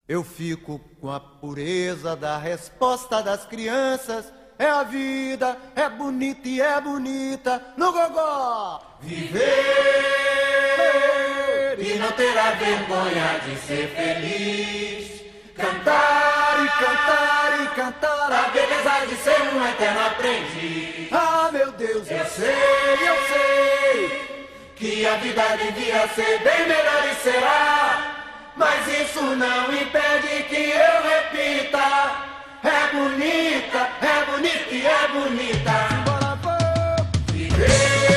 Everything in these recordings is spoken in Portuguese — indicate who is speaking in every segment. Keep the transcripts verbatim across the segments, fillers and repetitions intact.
Speaker 1: Eu fico com a pureza da resposta das crianças. É a vida, é bonita e é bonita no gogó.
Speaker 2: Viver e não ter a vergonha de ser feliz. Cantar
Speaker 1: e cantar e cantar
Speaker 2: a beleza de ser um eterno aprendiz.
Speaker 1: Ah, meu Deus, eu sei, eu sei
Speaker 2: que a vida devia ser bem melhor e será. Mas isso não impede que eu repita. É bonita, é bonita e é bonita. Viver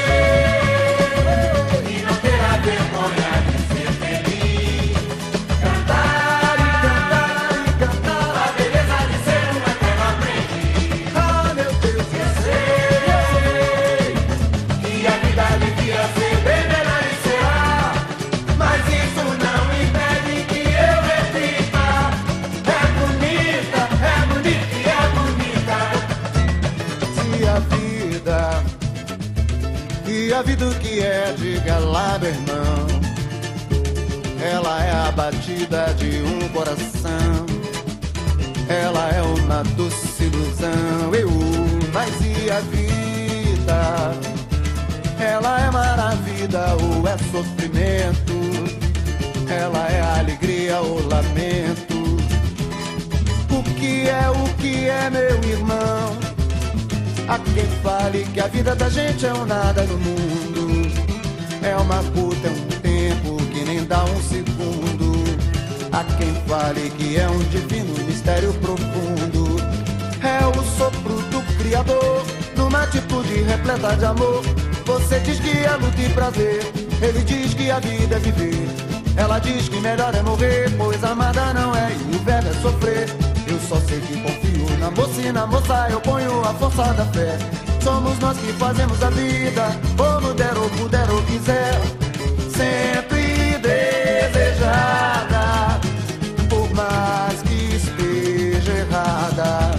Speaker 2: e não ter a vergonha de ser feliz. Cantar
Speaker 1: e cantar e cantar
Speaker 2: a beleza de ser um eterno aprendiz.
Speaker 1: Ah, meu Deus, eu sei, eu sei
Speaker 2: que a vida devia ser bem melhor e será. Mas isso não impede que eu repita. É bonita, é bonita e é bonita.
Speaker 1: Se a vida, e a vida o que é, diga lá, meu irmão. Ela é a batida de um coração. Ela é uma doce ilusão. Eu, mas e a vida? Ela é maravilha ou é sofrimento? Ela é alegria ou lamento? O que é, o que é, meu irmão? Há quem fale que a vida da gente é um nada no mundo. É uma puta, é um tempo que nem dá um segundo. Há quem fale que é um divino mistério profundo. É o sopro do Criador numa atitude repleta de amor. Você diz que é luta e prazer, ele diz que a vida é viver. Ela diz que melhor é morrer, pois amada não é e o verbo é sofrer. Eu só sei que confio na moça e na moça eu ponho a força da fé. Somos nós que fazemos a vida, como der ou puder ou quiser. Sempre desejada, por mais que esteja errada.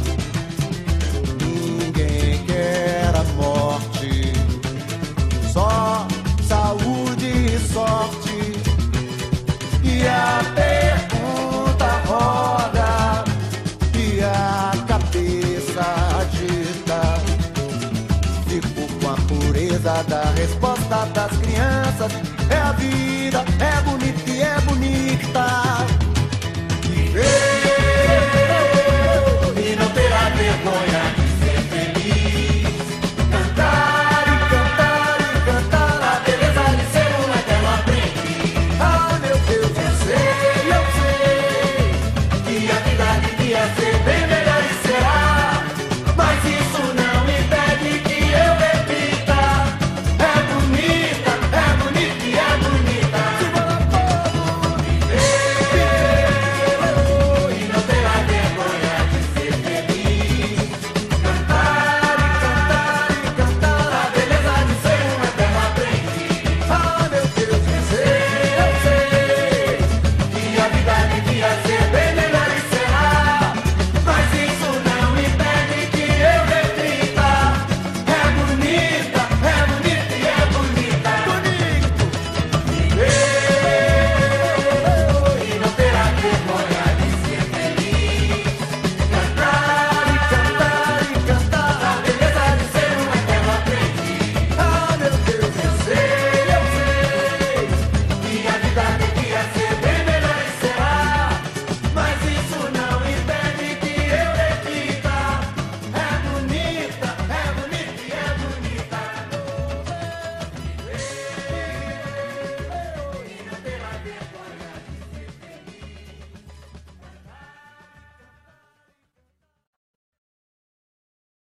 Speaker 1: Ninguém quer a morte, só saúde e sorte. E a pergunta roda e a cabeça agita. Fico com a pureza da resposta das crianças.